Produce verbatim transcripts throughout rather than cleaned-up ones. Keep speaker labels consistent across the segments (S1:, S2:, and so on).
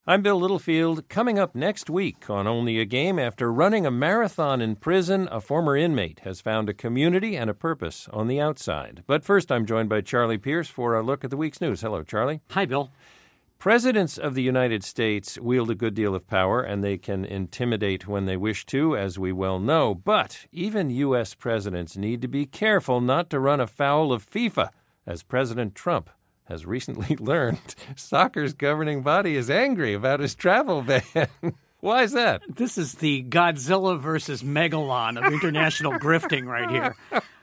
S1: I'm Bill Littlefield. Coming up next week on Only a Game, after running a marathon in prison, a former inmate has found a community and a purpose on the outside. But first, I'm joined by Charlie Pierce for a look at the week's news. Hello, Charlie.
S2: Hi, Bill.
S1: Presidents of the United States wield a good deal of power, and they can intimidate when they wish to, as we well know. But even U S presidents need to be careful not to run afoul of FIFA, as President Trump has recently learned soccer's governing body is angry about his travel ban. Why is that?
S2: This is the Godzilla versus Megalon of international grifting right here.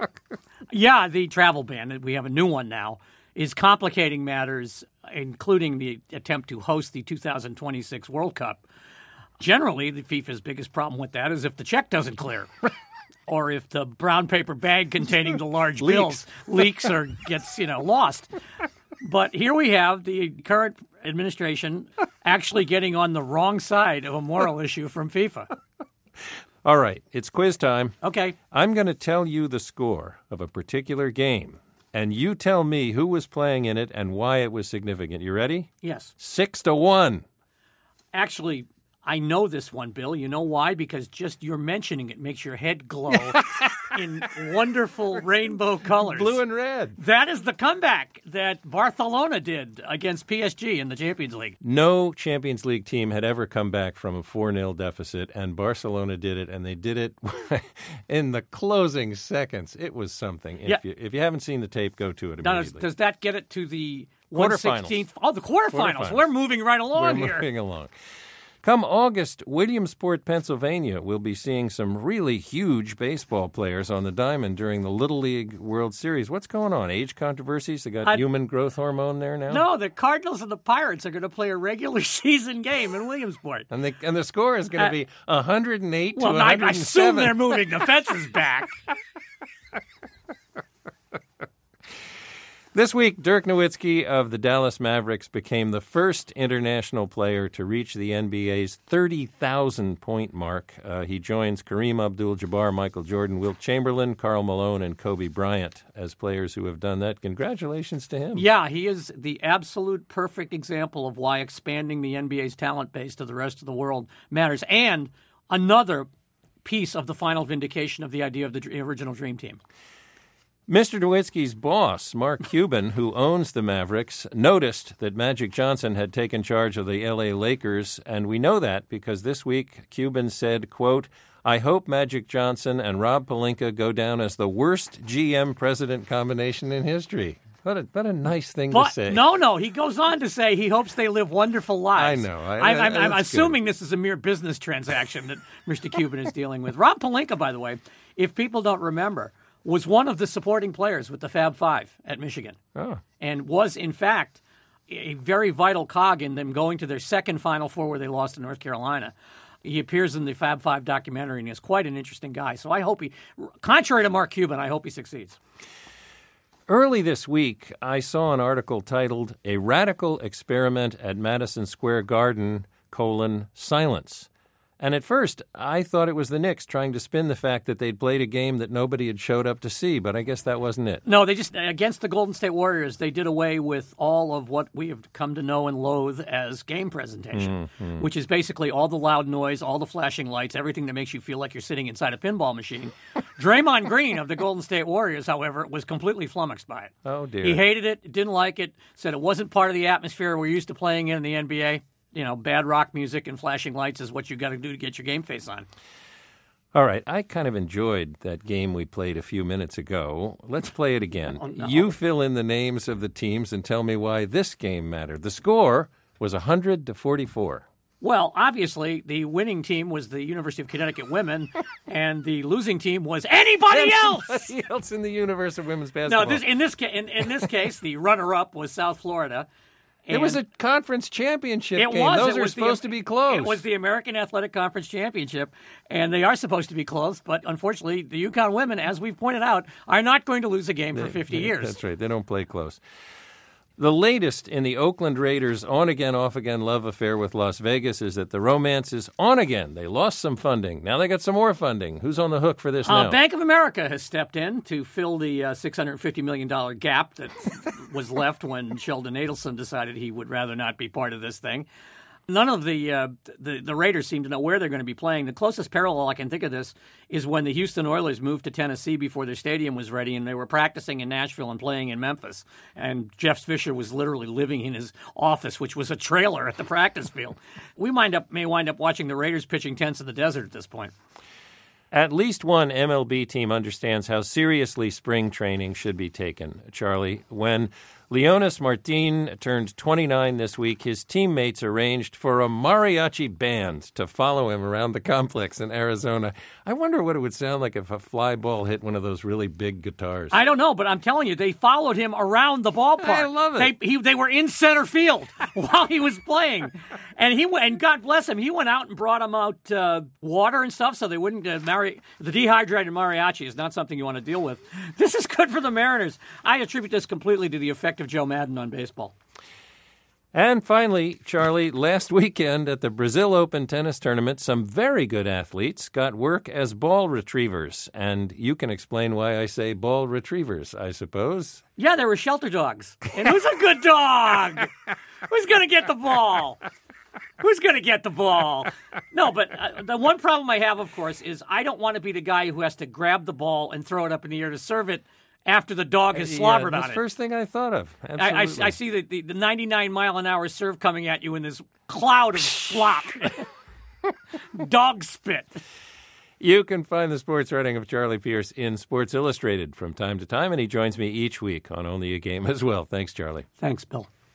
S2: Yeah, the travel ban, we have a new one now, is complicating matters, including the attempt to host the two thousand twenty-six World Cup. Generally, the FIFA's biggest problem with that is if the check doesn't clear. Or if the brown paper bag containing the large bills leaks or gets, you know, lost. But here we have the current administration actually getting on the wrong side of a moral issue from FIFA.
S1: All right, it's quiz time.
S2: Okay.
S1: I'm going to tell you the score of a particular game, and you tell me who was playing in it and why it was significant. You ready?
S2: Yes.
S1: Six to one.
S2: Actually, I know this one, Bill. You know why? Because just your mentioning it makes your head glow in wonderful rainbow colors.
S1: Blue and red.
S2: That is the comeback that Barcelona did against P S G in the Champions League.
S1: No Champions League team had ever come back from a four nil deficit, and Barcelona did it, and they did it in the closing seconds. It was something. If,
S2: yeah.
S1: you, if you haven't seen the tape, go to it
S2: Now,
S1: immediately.
S2: does that get it to the
S1: Quarterfinals.
S2: one sixteenth? Oh, the quarterfinals.
S1: Quarterfinals.
S2: We're moving right along
S1: We're
S2: here.
S1: moving along. Come August, Williamsport, Pennsylvania will be seeing some really huge baseball players on the diamond during the Little League World Series. What's going on? Age controversies? They got
S2: I,
S1: human growth hormone there now?
S2: No, the Cardinals and the Pirates are going to play a regular season game in Williamsport.
S1: And the, and the score is going to be one hundred eight
S2: well,
S1: to one hundred seven.
S2: I assume they're moving the fences back.
S1: This week, Dirk Nowitzki of the Dallas Mavericks became the first international player to reach the N B A's thirty thousand point mark. Uh, he joins Kareem Abdul-Jabbar, Michael Jordan, Wilt Chamberlain, Karl Malone, and Kobe Bryant as players who have done that. Congratulations to him.
S2: Yeah, he is the absolute perfect example of why expanding the N B A's talent base to the rest of the world matters. And another piece of the final vindication of the idea of the original Dream Team.
S1: Mister Nowitzki's boss, Mark Cuban, who owns the Mavericks, noticed that Magic Johnson had taken charge of the L A Lakers, and we know that because this week Cuban said, quote, "I hope Magic Johnson and Rob Pelinka go down as the worst G M-president combination in history." What a, what a nice thing
S2: but,
S1: to say.
S2: No, no. He goes on to say he hopes they live wonderful lives.
S1: I know. I,
S2: I, I'm, I'm
S1: that's
S2: assuming
S1: good.
S2: This is a mere business transaction that Mister Cuban is dealing with. Rob Pelinka, by the way, if people don't remember, was one of the supporting players with the Fab Five at Michigan.
S1: Oh.
S2: And was, in fact, a very vital cog in them going to their second Final Four where they lost to North Carolina. He appears in the Fab Five documentary, and he's quite an interesting guy. So I hope he, contrary to Mark Cuban, I hope he succeeds.
S1: Early this week, I saw an article titled, "A Radical Experiment at Madison Square Garden, colon, Silence." And at first, I thought it was the Knicks trying to spin the fact that they'd played a game that nobody had showed up to see, but I guess that wasn't it.
S2: No, they just, against the Golden State Warriors, they did away with all of what we have come to know and loathe as game presentation, mm-hmm. which is basically all the loud noise, all the flashing lights, everything that makes you feel like you're sitting inside a pinball machine. Draymond Green of the Golden State Warriors, however, was completely flummoxed by it.
S1: Oh, dear.
S2: He hated it, didn't like it, said it wasn't part of the atmosphere we're used to playing in in the N B A. You know, bad rock music and flashing lights is what you got to do to get your game face on.
S1: All right. I kind of enjoyed that game we played a few minutes ago. Let's play it again.
S2: Oh, no.
S1: You fill in the names of the teams and tell me why this game mattered. The score was one hundred to forty-four.
S2: Well, obviously, the winning team was the University of Connecticut women, and the losing team was anybody else.
S1: Anybody else in the universe of women's basketball.
S2: No, this, in this ca- in, in this case, the runner-up was South Florida.
S1: It was a conference championship
S2: it
S1: game.
S2: Was.
S1: Those
S2: it
S1: are
S2: was
S1: supposed
S2: the,
S1: to be close.
S2: It was the American Athletic Conference Championship, and they are supposed to be close. But unfortunately, the UConn women, as we've pointed out, are not going to lose a game
S1: they,
S2: for fifty
S1: they,
S2: years.
S1: That's right. They don't play close. The latest in the Oakland Raiders' on-again, off-again love affair with Las Vegas is that the romance is on again. They lost some funding. Now they got some more funding. Who's on the hook for this
S2: uh,
S1: now?
S2: Bank of America has stepped in to fill the uh, six hundred fifty million dollars gap that was left when Sheldon Adelson decided he would rather not be part of this thing. None of the, uh, the the Raiders seem to know where they're going to be playing. The closest parallel I can think of this is when the Houston Oilers moved to Tennessee before their stadium was ready, and they were practicing in Nashville and playing in Memphis. And Jeff Fisher was literally living in his office, which was a trailer at the practice field. We wind up may wind up watching the Raiders pitching tents in the desert at this point.
S1: At least one M L B team understands how seriously spring training should be taken, Charlie. When Leonis Martin turned twenty-nine this week, his teammates arranged for a mariachi band to follow him around the complex in Arizona. I wonder what it would sound like if a fly ball hit one of those really big guitars.
S2: I don't know, but I'm telling you, they followed him around the ballpark.
S1: I love it.
S2: They, he, they were in center field while he was playing. And he went, and God bless him, he went out and brought him out uh, water and stuff so they wouldn't uh, mari- the dehydrated mariachi is not something you want to deal with. This is good for the Mariners. I attribute this completely to the effect of Joe Madden on baseball.
S1: And finally, Charlie, last weekend at the Brazil Open tennis tournament, some very good athletes got work as ball retrievers. And you can explain why I say ball retrievers, I suppose.
S2: Yeah, they were shelter dogs. And who's a good dog? Who's going to get the ball? Who's going to get the ball? No, but uh, the one problem I have, of course, is I don't want to be the guy who has to grab the ball and throw it up in the air to serve it after the dog has slobbered
S1: yeah,
S2: on
S1: that's
S2: it.
S1: the first thing I thought of.
S2: I, I, I see the, the, the ninety-nine mile an hour serve coming at you in this cloud of slop. Dog spit.
S1: You can find the sports writing of Charlie Pierce in Sports Illustrated from time to time, and he joins me each week on Only a Game as well. Thanks, Charlie.
S2: Thanks, Bill.